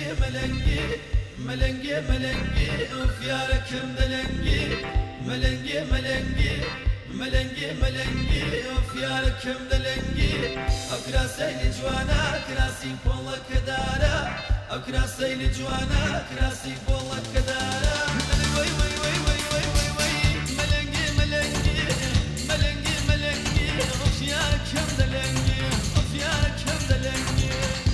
ملنگی ملنگی ملنگی افیارکم دلنگی ملنگی ملنگی ملنگی ملنگی افیارکم دلنگی اکراسیل جوانا کراسی پولا کدارا اکراسیل جوانا کراسی پولا کدارا وای وای وای وای وای وای وای ملنگی ملنگی ملنگی ملنگی افیارکم دلنگی افیارکم دلنگی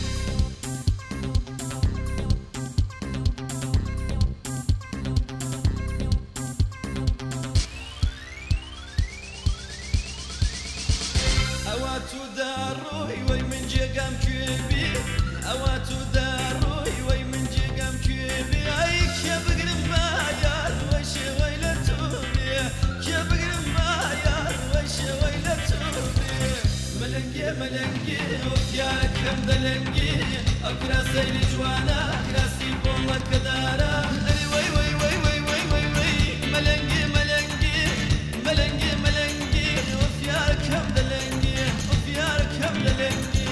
اواتو داروي وي من جيقام كيبي اواتو داروي وي من جيقام كيبي اي كيف قرب ما يار وشي ويلتوني كيف قرب ما يار وشي ويلتوني ملنقي ملنقي وكيارك مدلنقي اكراسي لجوانا اكراسي بولا كدارا وي وي وي وي وي وي وي ملنقي ملنقي ملنقي ملنقي وكيارك مدلنقي كم دلنگی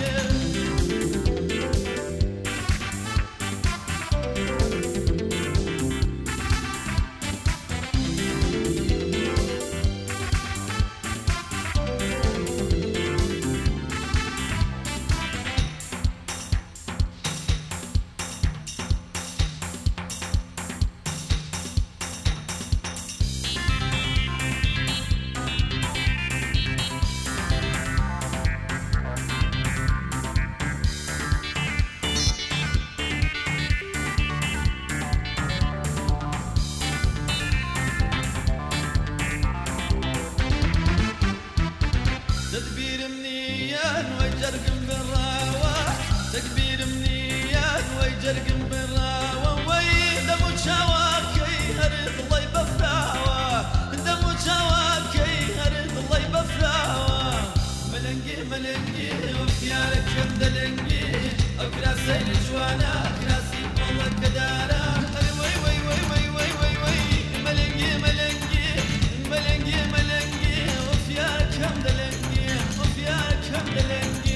تدبير منيان ويجرقم بالراوة تدبير منيان ويجرقم بالراوة ويدمو شواكي هرد الله بفراوة دمو شواكي هرد الله بفراوة ملنقي ملنقي وخيارك مدلنقي اكراسي لجوانا اكراسي والله كدارا وي وي وي وي وي وي وي ملنقي ملنقي ملنقي ملنقي وخيارك مدلنقي كم دلنگی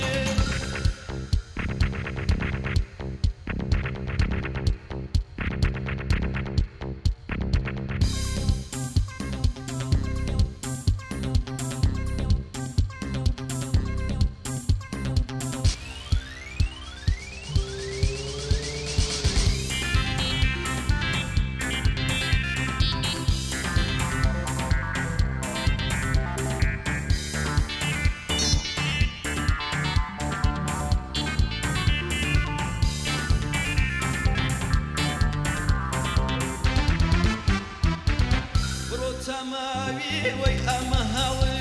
تماوي وي أما هاوي